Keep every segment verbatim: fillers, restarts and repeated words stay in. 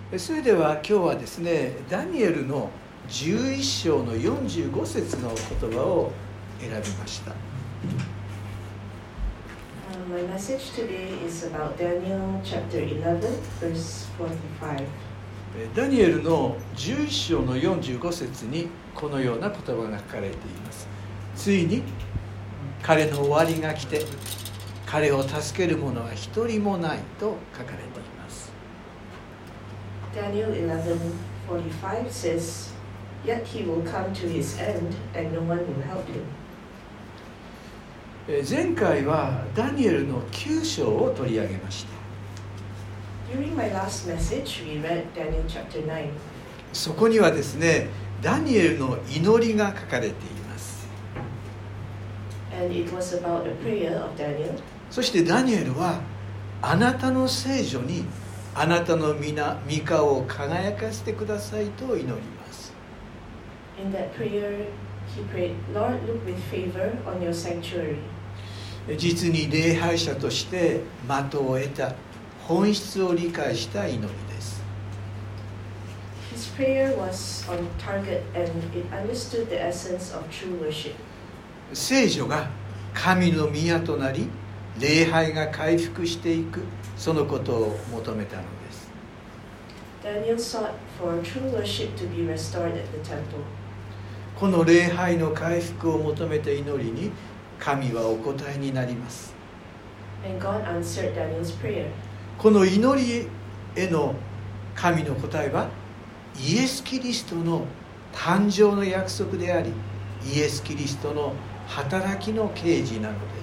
それでは今日はですね、ダニエルのじゅういっ章のよんじゅうご節の言葉を選びました。 Uh, my message today is about Daniel chapter eleven, verse forty-five. ダニエルのじゅういっ章のよんじゅうご節にこのような言葉が書かれています。ついに彼の終わりが来て、彼を助ける者は一人もないと書かれています。 Daniel eleven forty-five says, "Yet he will come to his end, and no one will help him." 前回はダニエルのきゅう章を取り上げました。 During my last message, we read Daniel chapter nine. そこにはですね、ダニエルの祈りが書かれています。 And it was about a prayer of Daniel. そしてダニエルは、あなたの聖女にあなたの皆御顔を輝かせてくださいと祈ります。 In that prayer, he prayed, "Lord, look with favor on your sanctuary." 実に礼拝者として的を得た本質を理解した祈りです。 His prayer was on target and it understood the essence of true worship. 聖女が神の宮となり、礼拝が回復していく、そのことを求めたのです。 Daniel sought for true worship to be restored at the temple. この礼拝の回復を求めた祈りに神はお答えになります。 And God answered Daniel's prayer. この祈りへの神の答えは、イエス・キリストの誕生の約束であり、イエス・キリストの働きの啓示なのです。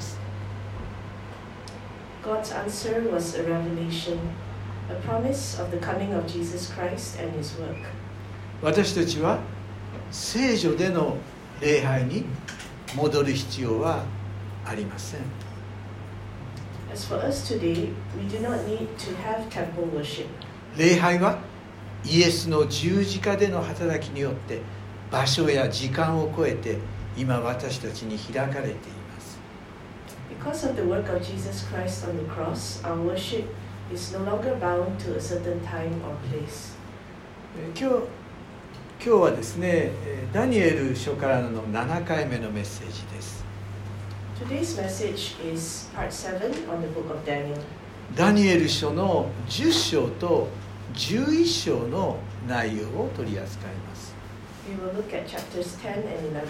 God's answer was a revelation, a promise of the coming of Jesus Christ and his work. 私たちは聖女での礼拝に戻る必要はありません。 As for us today, we do not need to have temple worship. 礼拝はイエスの十字架での働きによって場所や時間を超えて今私たちに開かれています。 Because of the work of Jesus Christ on the cross, our worship is no longer bound to a certain time or place. 今日今日はですね、ダニエル書からのななかいめのメッセージです。 Today's message is part seven on the book of Daniel. ダニエル書のじゅっ章とじゅういっ章の内容を取り扱います。 We will look at chapters ten and eleven.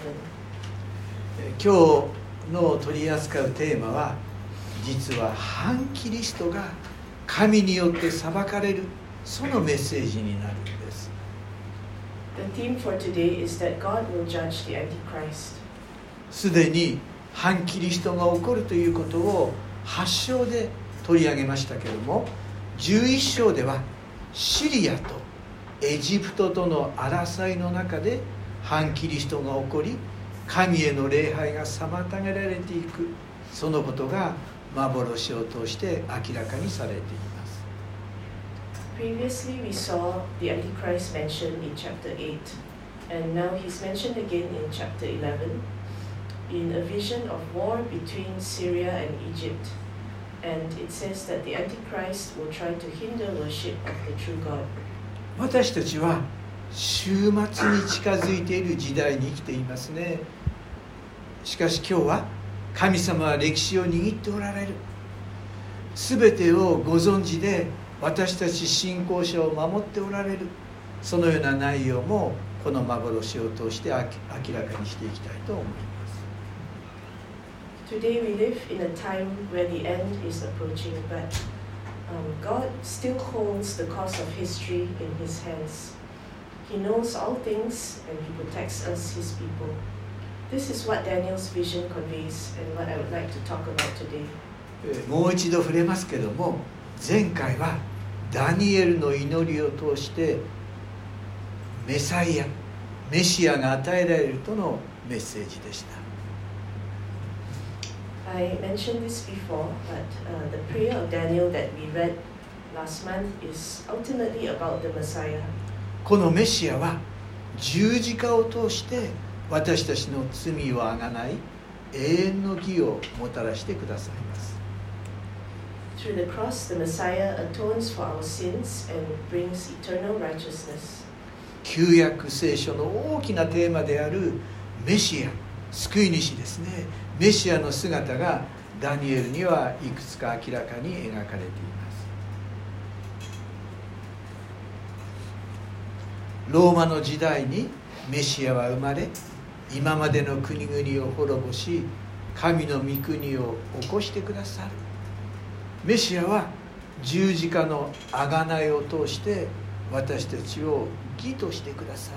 今日の取り扱うテーマは、実は反キリストが神によって裁かれる、そのメッセージになるんです。 The theme for today is that God will judge the Antichrist. すでに反キリストが起こるということをはち章で取り上げましたけれども、じゅういっ章ではシリアとエジプトとの争いの中で反キリストが起こり、神への礼拝が妨げられていく、そのことが幻を通して明らかにされています。 Previously, we saw the Antichrist mentioned in chapter eight, and now he's mentioned again in chapter eleven, in a vision of war between Syria and Egypt. And it says that the Antichrist will try to hinder worship of the true God. 私たちは終末に近づいている時代に生きていますね。しかし今日は神様は歴史を握っておられる。すべてをご存知で私たち信仰者を守っておられる。そのような内容もこの幻を通して明らかにしていきたいと思います。 Today we live in a time where the end is approaching, but um, God still holds the course of history in his hands. He knows all things and he protects us, his people. This is what Daniel's vision conveys and what I would like to talk about today. もう一度触れますけども、前回はダニエルの祈りを通してメサイア、メシアが与えられるとのメッセージでした。 I mentioned this before, but uh, the prayer of Daniel that we read last month is ultimately about the Messiah. このメシアは十字架を通して私たちの罪をあがない永遠の義をもたらしてくださいます。 Through the cross, the Messiah atones for our sins and brings eternal righteousness. 旧約聖書の大きなテーマであるメシア、救い主ですね。メシアの姿がダニエルにはいくつか明らかに描かれています。ローマの時代にメシアは生まれ、今までの国々を滅ぼし、神の御国を起こしてくださる。メシアは十字架の贖いを通して私たちを義としてくださる。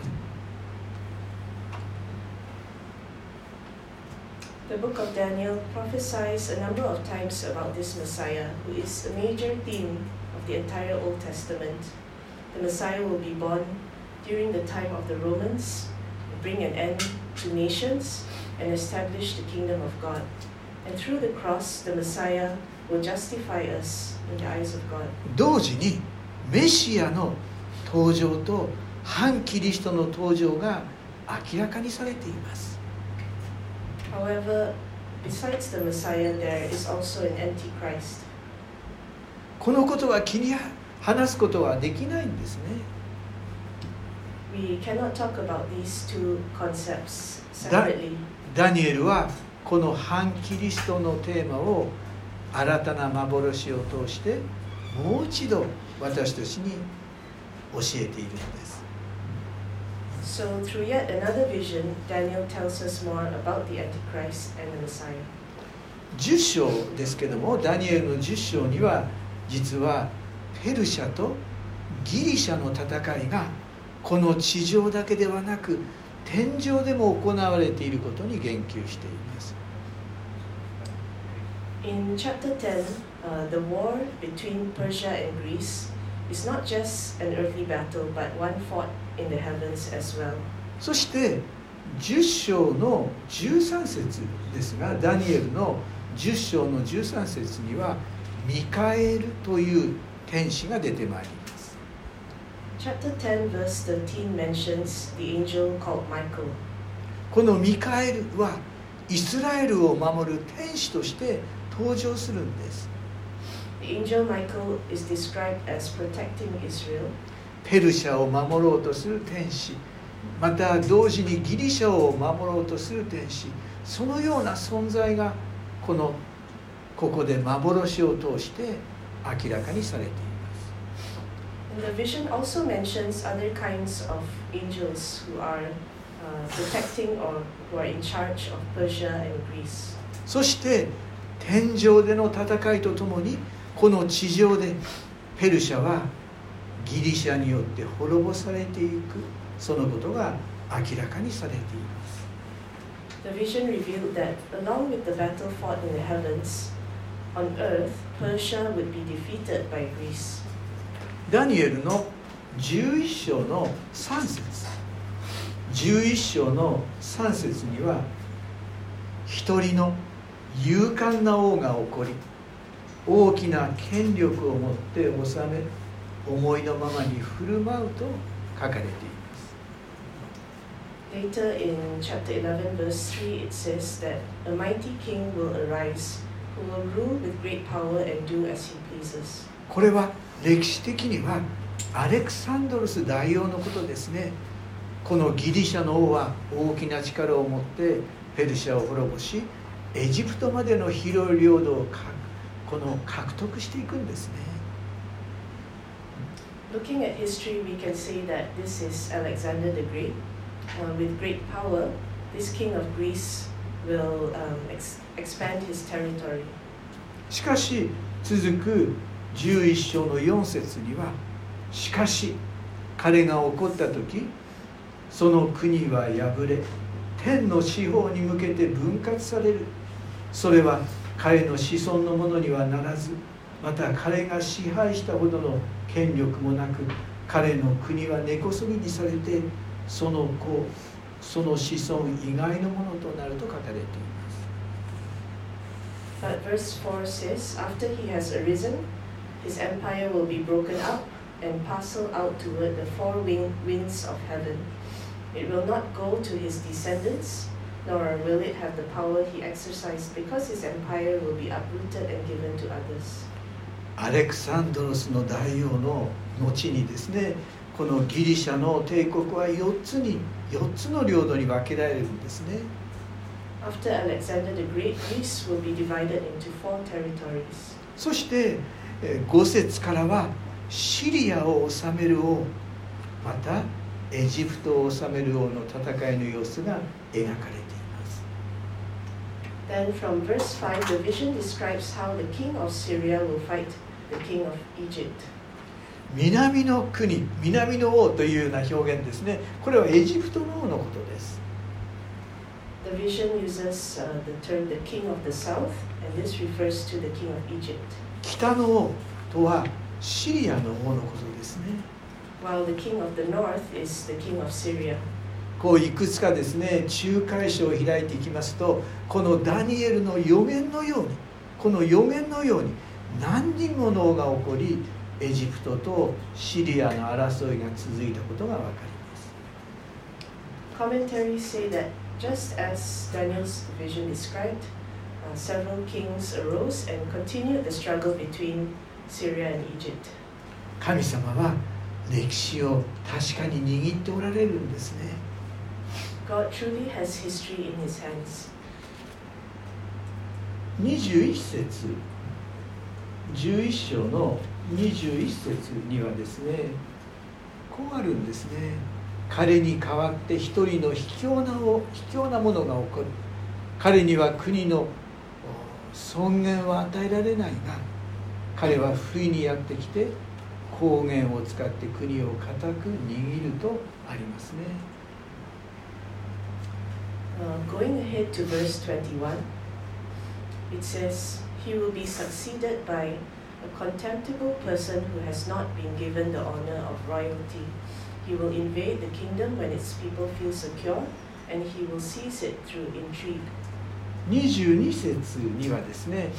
The book of Daniel prophesies a number of times about this Messiah, who is a major theme of the entire Old Testament. The Messiah will be born during the time of the Romans, bring an end to nations, and establish the kingdom of God. And through the cross, the Messiah will justify us in the eyes of God. 同時にメシアの登場と反キリストの登場が明らかにされています。 However, besides the Messiah, there is also an Antichrist. このことは切り離すことはできないんですね。 We cannot talk about these two concepts separately. ダニエルはこの反キリストのテーマを新たな幻を通してもう一度私たちに教えているのです。 So through yet another vision, Daniel tells us more about the Antichrist and the Messiah. じゅっ章ですけども、ダニエルのじゅっ章には実はペルシャとギリシャの戦いがこの地上だけではなく天上でも行われていることに言及しています。 In chapter ten, uh, the war between Persia and Greece is not just an earthly battle, but one fought in the heavens as well. そしてじゅっ章のじゅうさん節ですが、ダニエルのじゅっ章のじゅうさん節にはミカエルという天使が出てまいります。 Chapter ten, verse thirteen mentions the angel called Michael. このミカエルはイスラエルを守る天使として登場するんです。 The angel Michael is described as protecting Israel. ペルシャを守ろうとする天使、また同時にギリシャを守ろうとする天使、そのような存在がこのここで幻を通して明らかにされています。 And the vision also mentions other kinds of angels who are uh, protecting or who are in charge of Persia and Greece. そして天上での戦いとともにこの地上でペルシャはギリシャによって滅ぼされていく、そのことが明らかにされています。 The vision revealed that along with the battle fought in the heavens, on earth, Persia would be defeated by Greece. ダニエルのじゅういっ章のさん節、じゅういっ章のさん節には一人の勇敢な王が起こり、大きな権力を持って治め、思いのままに振る舞うと書かれています。 Later in chapter eleven, verse three, it says that a mighty king will arise, who will rule with great power and do as he pleases. これは歴史的にはアレクサンドロス大王のことですね。このギリシャの王は大きな力を持ってペルシャを滅ぼし、エジプトまでの広い領土をこの獲得していくんですね。 Looking at history, we can say that this is Alexander the Great. Uh, with great power, this king of Greece will um, ex- expand his territory. しかし続くじゅういっ章のよん節には、しかし彼が起こった時、その国は破れ、天の四方に向けて分割される。それは彼の子孫のものにはならず、また彼が支配したほどの権力もなく、彼の国は根こそぎにされて、その子、その子孫以外のものとなると書かれています。 But verse four says, after he has arisen, his empire will be broken up and parcel out toward the four wing winds of heaven. It will not go to his descendants, nor will it have the power he exercised, because his empire will be uprooted and given to others. アレクサンドロスの大王の後にですね、このギリシャの帝国はよっつによっつの領土に分けられるんですね。 After Alexander the Great, Greece will be divided into four territories. そしてご節からはシリアを治める王、またエジプトを治める王の戦いの様子が描かれています。 Then from verse five, the vision describes how the king of Syria will fight the king of Egypt. 南の国、南の王というような表現ですね。これはエジプトの王のことです。 The vision uses、uh, the term the king of the south, and this refers to the king of Egypt. 北の王とはシリアの王のことですね。 While the king of the north is the king of Syria. こういくつかですね、仲介書を開いていきますと、このダニエルの予言のように、この予言のように何人もの王が起こり、エジプトとシリアの争いが続いたことが分かります。 Commentaries say that just as Daniel's vision described, uh, several kings arose and continued the struggle between Syria and Egypt. 神様は歴史を確かに握っておられるんですね。 God truly has history in his hands. にじゅういち節、じゅういっ章のにじゅういち節にはですね、こうあるんですね。彼に代わって一人の卑怯なを卑怯なものが起こる。彼には国の尊厳は与えられないが、彼は不意にやってきて高原を使って国を固く握るとありますね。 Uh, going ahead to verse twenty-one, it says, He will be succeeded by a contemptible person who has not been given the honor of royalty. He will invade the kingdom when its people feel secure, and he will seize it through intrigue. にじゅうに節にはですね、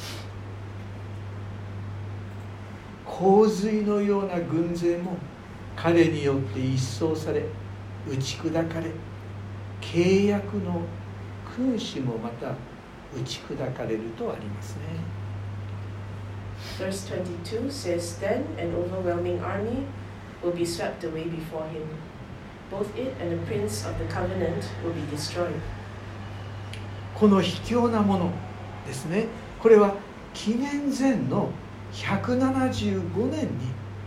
洪水のような軍勢も彼によって一掃され、打ち砕かれ、契約の君主もまた打ち砕かれるとありますね。 Verse twenty-two says, Then an overwhelming army will be swept away before him. Both it and the prince of the covenant will be destroyed. この卑怯なものですね。これは紀元前のひゃくななじゅうごねんに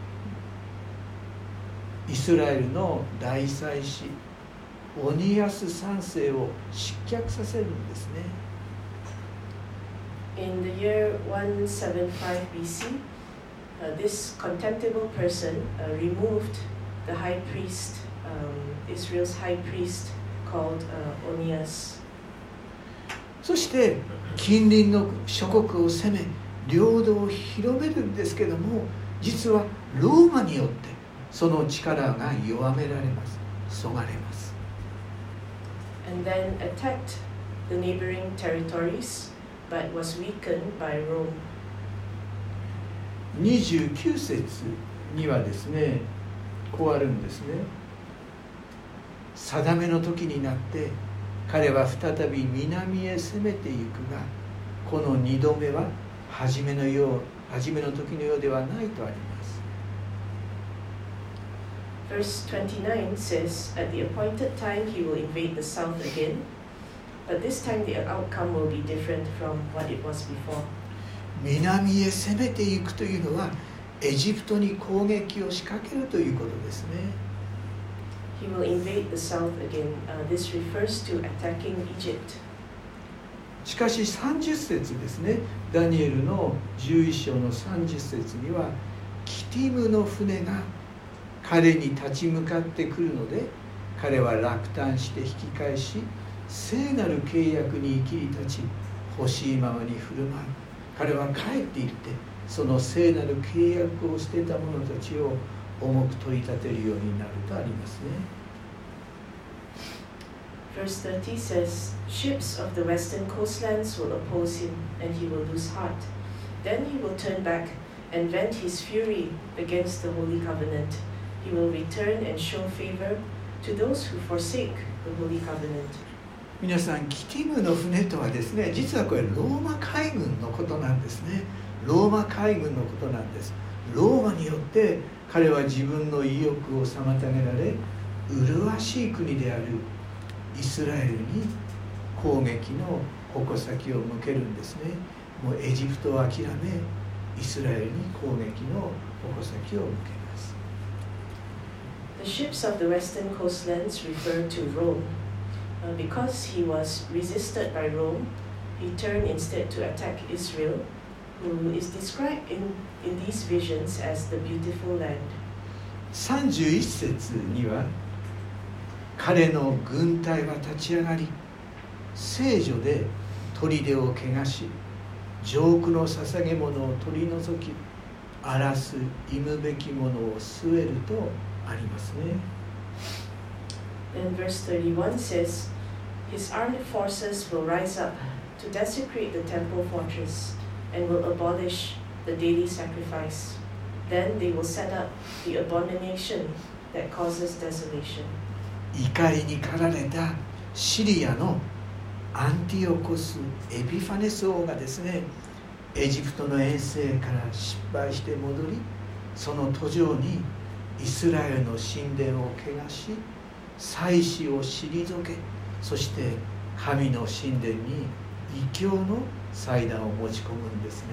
イスラエルの大祭司オニアスさん世を失脚させるんですね。 In the year one seventy-five B C, uh, this contemptible person uh, removed the high priest, um, Israel's high priest called uh, Onias. そして近隣の諸国を攻め領土を広めるんですけども、実はローマによってその力が弱められます。そがれます。 And then attacked the neighboring territories, but was weakened by Rome. にじゅうきゅう節にはですね、こうあるんですね。定めの時になって彼は再び南へ攻めていくが、この二度目は初めのよう、初めの時のようではないとあります。 Verse twenty-nine says, At the appointed time he will invade the south again, but this time the outcome will be different from what it was before. 南へ攻めていくというのはエジプトに攻撃を仕掛けるということですね。 He will invade the south again. Uh, this refers to attacking Egypt. しかしさんじゅう節ですね、ダニエルのじゅういっ章のさんじゅう節には、キティムの船が彼に立ち向かってくるので、彼は落胆して引き返し、聖なる契約に生きり立ち、欲しいままに振る舞う。彼は帰っていって、その聖なる契約を捨てた者たちを重く取り立てるようになるとありますね。 Verse thirty says, Ships of the western coastlands will oppose him, and he will lose heart. Then he will turn back and vent his fury against the holy covenant. He will return and show favor to those who forsake the holy covenant. 皆さん、キティムの船とはですね、実はこれローマ海軍のことなんですね。 ローマ海軍のことなんです。ローマによって彼は自分の意欲を妨げられ、麗しい国であるイスラエルに攻撃の矛先を向けるんですね。もうエジプトを諦め、イスラエルに攻撃の矛先を向けます。 The ships of the western coastlands refer to Rome. Uh, because he was resisted by Rome, he turned instead to attack Israel, who is described in, in these visions as the beautiful land. さんじゅういっ節には、彼の軍隊は立ち上がり、聖女で砦を汚し、上空の捧げ物を取り除き、荒らす忌むべきものを据えるとありますね。 Then verse thirty-one says, His armed forces will rise up to desecrate the temple fortress and will abolish the daily sacrifice. Then they will set up the abomination that causes desolation. 怒りに駆られたシリアのアンティオコス・エピファネス王がですね、エジプトの遠征から失敗して戻り、その途上にイスラエルの神殿を汚し、祭司を退け、そして神の神殿に異教の祭壇を持ち込むんですね。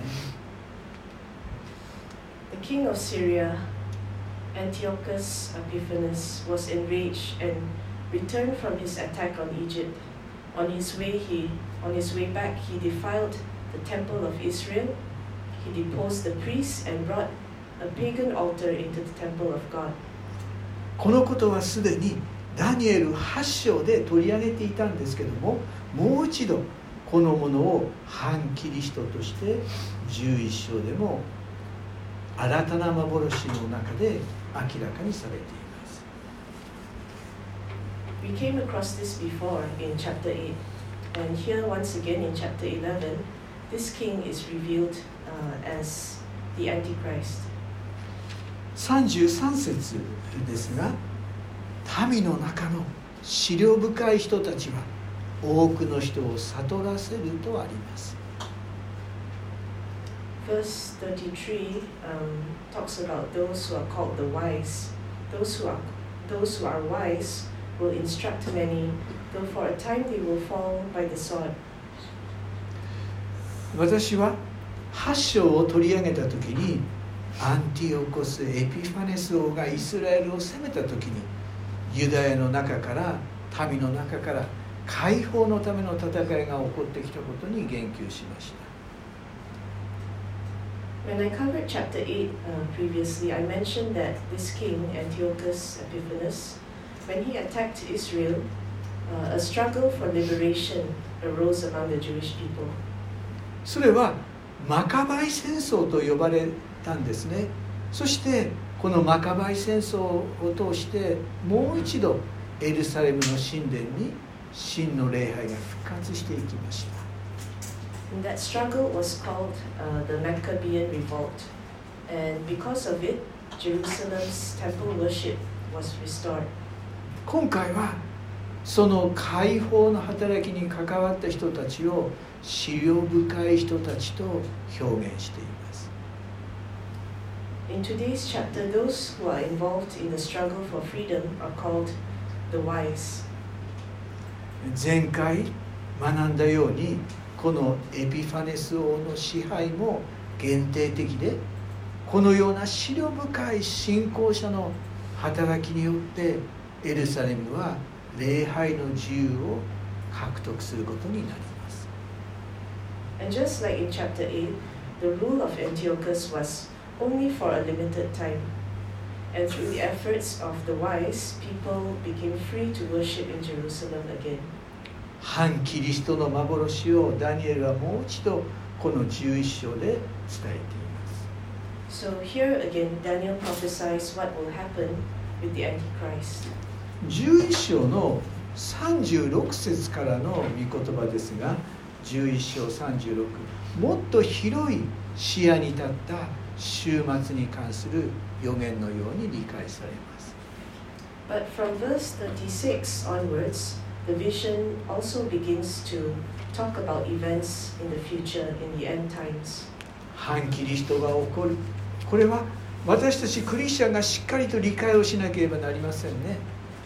The king of Syria, Antiochus Epiphanes, was enraged and returned from his attack on Egypt. On his way, he, on his way back, he defiled the temple of Israel. He deposed the priests and brought a pagan altar into the temple of God. このことはすでにダニエルはち章で取り上げていたんですけども、もう一度このものを反キリストとしてじゅういっ章でも新たな幻の中で明らかにされています。 We came across this before in chapter eight, and here once again in chapter eleven, this king is revealed uh, as the Antichrist. さんじゅうさん節ですが、民の中の思慮深い人たちは多くの人を悟らせるとあります。 Verse thirty-three um, talks about those who are called the wise. Those who are those who are wise will instruct many, though for a time they will fall by the sword. 私ははち章を取り上げたときに、アンティオコス・エピファネス王がイスラエルを攻めたときに、ユダヤの中から民の中から解放のための戦いが起こってきたことに言及しました。 When I covered chapter eight uh, previously, I mentioned that this king, Antiochus Epiphanes, when he attacked Israel, uh, a struggle for liberation arose among the Jewish people. それはマカバイ戦争と呼ばれたんですね。そしてこのマカバイ戦争を通してもう一度エルサレムの神殿に真の礼拝が復活していきました。 And that struggle was called uh, the Maccabean Revolt, and because of it, Jerusalem's temple worship was restored. 今回はその解放の働きに関わった人たちを思慮深い人たちと表現しています。 In today's chapter, those who are involved in the struggle for freedom are called the wise. 前回学んだように、このエピファネス王の支配も限定的で、このような思慮深い信仰者の働きによってエルサレムは礼拝の自由を獲得することになります。 And just like in chapter eight, the rule of Antiochus was only for a limited time. And through the efforts of the wise, people became free to worship in Jerusalem again. 反キリストの幻をダニエルはもう一度このじゅういっ章で伝えています。 So here again, Daniel prophesies what will happen with the Antichrist. じゅういっ章のさんじゅうろく節からの御言葉ですが、じゅういっ章さんじゅうろく、もっと広い視野に立った終末に関する予言のように理解されます。 But from verse thirty-six onwards, the vision also begins to talk about events in the future, in the end times. 反キリストが起こる。これは私たちクリスチャンがしっかりと理解をしなければなりませんね。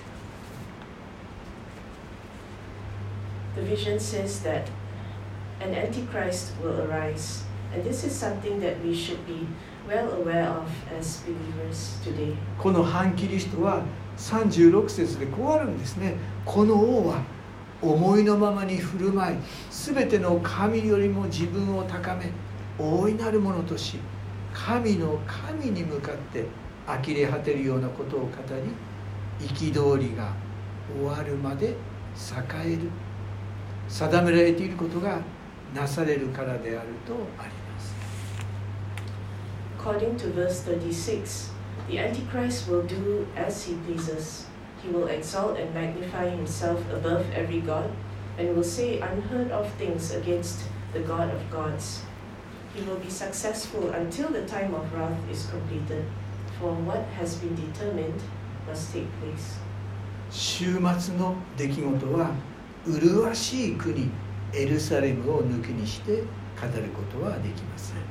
The vision says that an antichrist will arise, and this is something that we should be well aware of as believers today. この反キリストはさんじゅうろく節でこうあるんですね。この王は思いのままに振る舞い、すべての神よりも自分を高め、大いなるものとし、神の神に向かって呆れ果てるようなことを語り、憤りが終わるまで栄える。定められていることがなされるからであるとあります。 According to verse thirty-six, the Antichrist will do as he pleases. He will exalt and magnify himself above every god, and will say unheard of things against the God of gods. He will be successful until the time of wrath is completed, for what has been determined must take place. 週末の出来事は麗しい国エルサレムを抜きにして語ることはできません。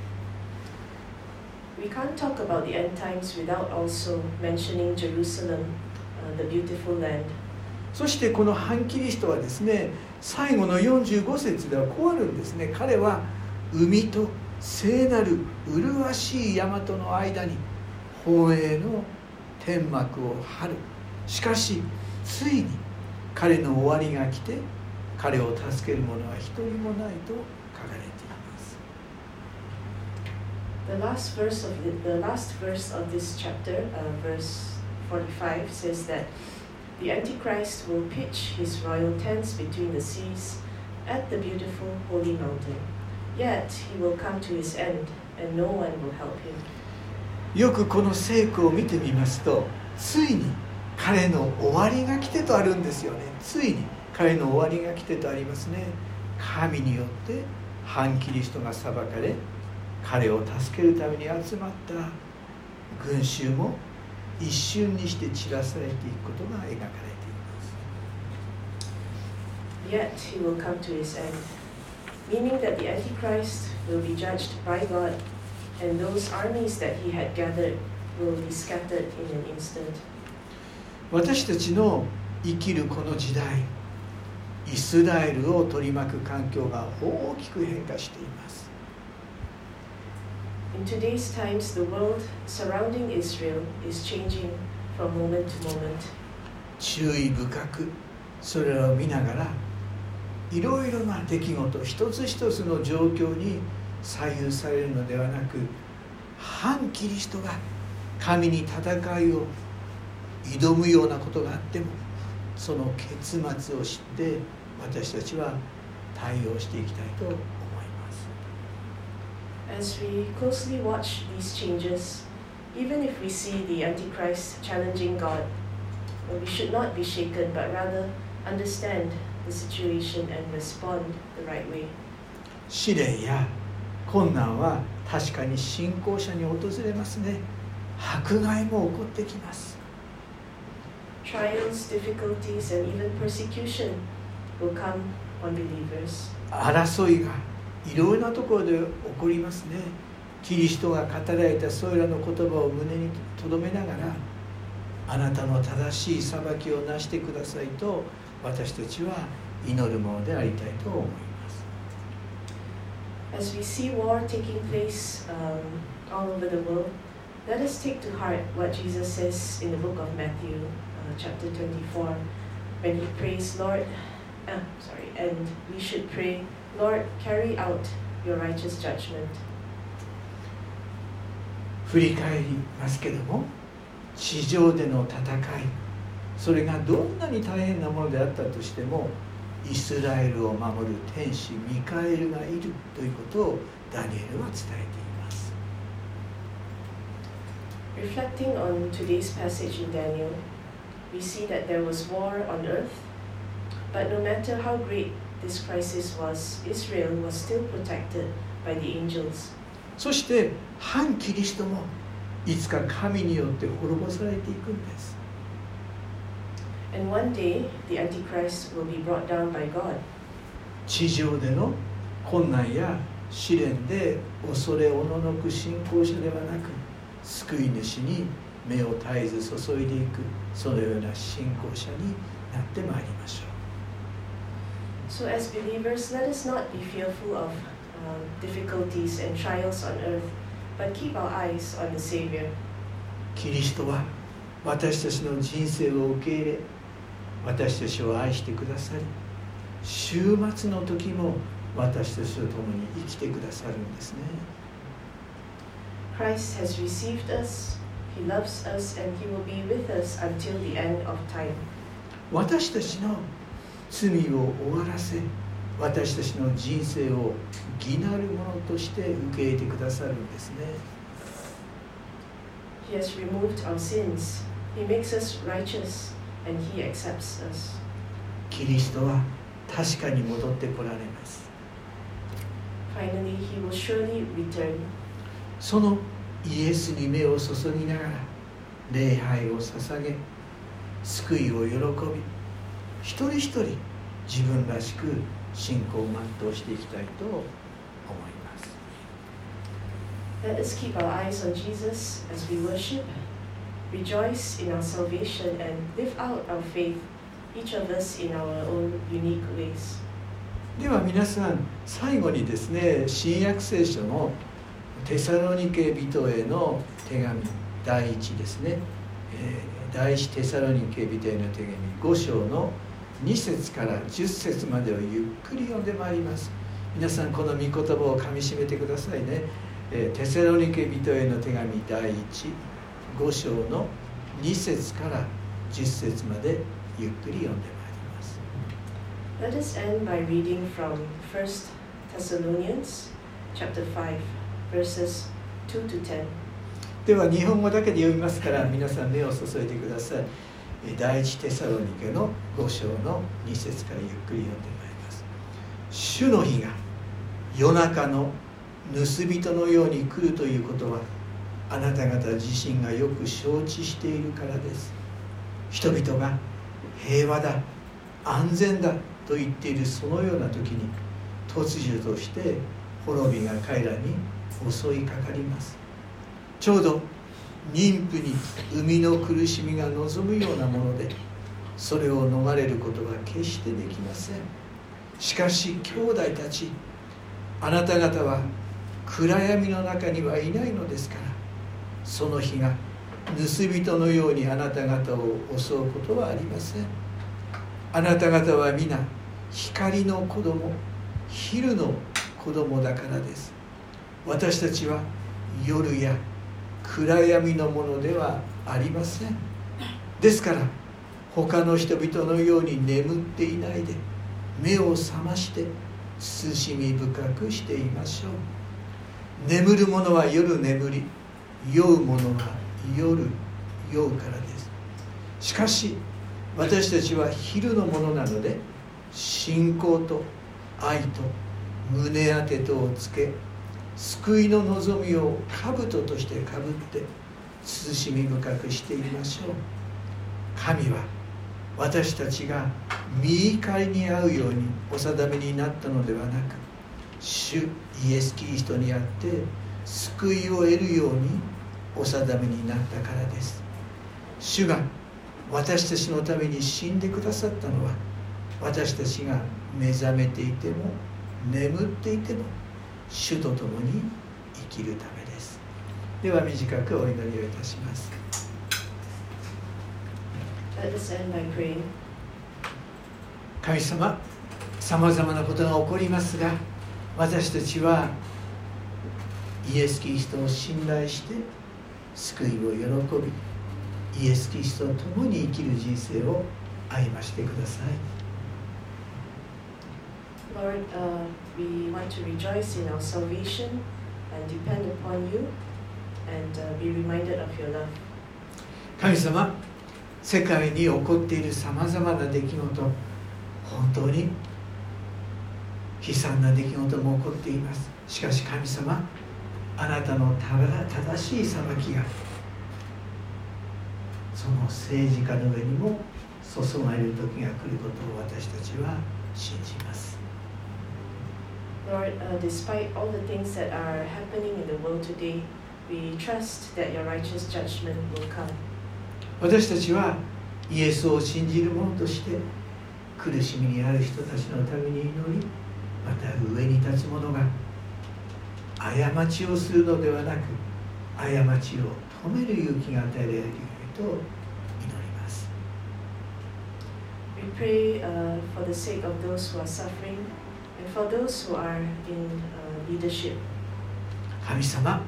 We can't talk about the end times without also mentioning Jerusalem, uh, the beautiful land. そしてこの反キリストはですね、最後のよんじゅうご節ではこうあるんですね。彼は海と聖なる麗しい山との間に繁栄の天幕を張る。しかしついに彼の終わりが来て、彼を助ける者は一人もないと書かれています。 The last verse of the, the last verse of this chapter, uh, verse forty-five, says that the Antichrist will pitch his royal tents between the seas at the beautiful holy mountain. Yet he will come to his end, and no one will help him. よくこの聖句を見てみますと、ついに彼の終わりが来てとあるんですよね。ついに彼の終わりが来てとありますね。神によって反キリストが裁かれ、彼を助けるために集まった群衆も一瞬にして散らされていくことが描かれています。 Yet he will come to his end, meaning that the Antichrist will be judged by God, and those armies that he had gathered will be scattered in an instant. 私たちの生きるこの時代、イスラエルを取り巻く環境が大きく変化しています。 In today's times, the world surrounding Israel is changing from moment to moment. 注意深くそれらを見ながら、いろいろな出来事一つ一つの状況に左右されるのではなく、反キリストが神に戦いを挑むようなことがあっても、その結末を知って私たちは対応していきたいと思います。 As we closely watch these changes, even if we see the Antichrist challenging God, we should not be shaken, but rather understand the situation and respond the right way. 試練や困難は確かに信仰者に訪れますね。迫害も起こってきます。 Trials, difficulties, and even persecution will come on believers. 争いがいろいろなところで起こりますね。キリストが語られたそれらの言葉を胸に留めながら、あなたの正しい裁きをなしてくださいと私たちは祈るものでありたいと思います。 As we see war taking place um, all over the world, let us take to heart what Jesus says in the book of Matthew, uh, chapter twenty-four, when he prays, Lord, uh, sorry, and we should pray, Lord, carry out your righteous judgment. 振り返りますけども、地上での戦い、それがどんなに大変なものであったとしても、イスラエルを守る天使ミカエルがいるということをダニエルは伝えています。 Reflecting on today's passage in Daniel, we see that there was war on earth, but no matter how great this crisis was, Israel was still protected by the angels. そして反キリストもいつか神によって滅ぼされていくんです。 And one day, the Antichrist will be brought down by God. 地上での困難や試練で恐れおののく信仰者ではなく、救い主に目を絶えず注いでいく、そのような信仰者になってまいりましょう。 So as believers, let us not be fearful of uh, difficulties and trials on earth, but keep our eyes on the Savior. キリストは私たちの人生を受け入れ、私たちを愛してくださり、終末の時も私たちと共に生きてくださるんですね。 Christ has received us, He loves us, and He will be with us until the end of time. 私たちの罪を終わらせ、私たちの人生を義なるものとして受け入れてくださるんですね。 He has removed our sins. He makes us righteous, and He accepts us. キリストは確かに戻ってこられます。 Finally, He will surely return. そのイエスに目を注ぎながら礼拝を捧げ、救いを喜び、一人一人自分らしく信仰を全うしていきたいと思います。 Let us keep our eyes on Jesus as we worship, rejoice in our salvation, and live out our faith, each of us in our own unique ways. では皆さん、最後にですね、新約聖書のテサロニケ人への手紙第一ですね、えー、第一テサロニケ人への手紙ご章のに節からじゅっ節までをゆっくり読んでまいります。皆さんこの御言葉をかみしめてくださいね。えー、テサロニケ人への手紙第一ご章のに節からじゅっ節までゆっくり読んでまいります。 Let us end by reading from First Thessalonians chapter five, verses two to ten. では日本語だけで読みますから皆さん目を注いでください。第一テサロニケのご章のに節からゆっくり読んでまいります。主の日が夜中の盗人のように来るということはあなた方自身がよく承知しているからです。人々が平和だ、安全だと言っているそのような時に突如として滅びが彼らに襲いかかります。ちょうど妊婦に生みの苦しみが望むようなもので、それを逃れることは決してできません。しかし兄弟たち、あなた方は暗闇の中にはいないのですから、その日が盗人のようにあなた方を襲うことはありません。あなた方は皆光の子供、昼の子供だからです。私たちは夜や暗闇のものではありません。ですから他の人々のように眠っていないで、目を覚まして慎み深くしていましょう。眠る者は夜眠り、酔う者は夜酔うからです。しかし私たちは昼のものなので、信仰と愛と胸当てとをつけ、救いの望みを兜としてかぶって慎み深くしていましょう。神は私たちが御怒りに遭うようにお定めになったのではなく、主イエス・キリストにあって救いを得るようにお定めになったからです。主が私たちのために死んでくださったのは、私たちが目覚めていても眠っていても主と共に生きるためです。では短くお祈りをいたします。神様、さまざまなことが起こりますが、私たちはイエス・キリストを信頼して救いを喜び、イエス・キリストと共に生きる人生を歩ましてください。 Lord, uh, we want to rejoice in our salvation and depend upon you and uh, be reminded of your love. 神様、世界に起こっているさまざまな出来事、本当に悲惨な出来事も起こっています。しかし神様、あなたの正しい裁きがその政治家の上にも注がれる時が来ることを私たちは信じます。 Lord, uh, despite all the things that are happening in the world today, we trust that your righteous judgment will come. 私たちはイエスを信じる者として苦しみにある人たちのために祈り、また上に立つ者が過ちをするのではなく、過ちを止める勇気が与えられるようにと祈ります。 We pray uh, for the sake of those who are suffering and for those who are in uh, leadership. 神様、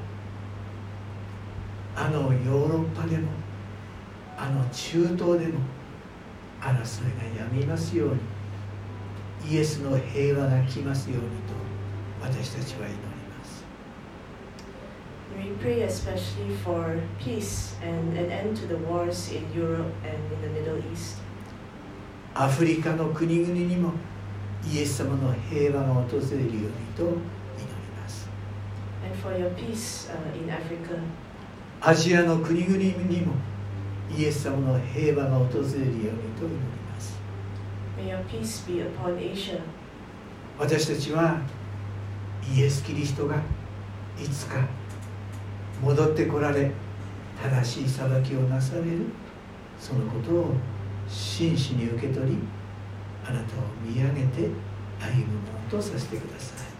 あのヨーロッパでもあの中東でも争いがやみますように、イエスの平和が来ますようにと私たちは祈ります。 We pray especially for peace and an end to the wars in Europe and in the Middle East. アフリカの国々にもイエス様の平和が訪れるようにと祈ります。 And for your peace uh, in Africa. アジアの国々にもイエス様の平和が訪れるようにと祈ります。 May your peace be upon Asia. 私たちはイエス・キリストがいつか戻ってこられ正しい裁きをなされる、そのことを真摯に受け取り、あなたを見上げて歩むものとさせてください。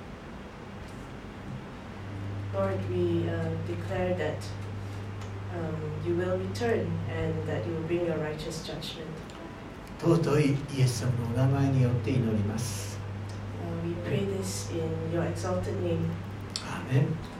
Lord, we uh, declare that um, you will return and that you will bring your righteous judgment. 尊いイエス様のお名前によって祈ります。 Uh, we pray this in your exalted name. アーメン。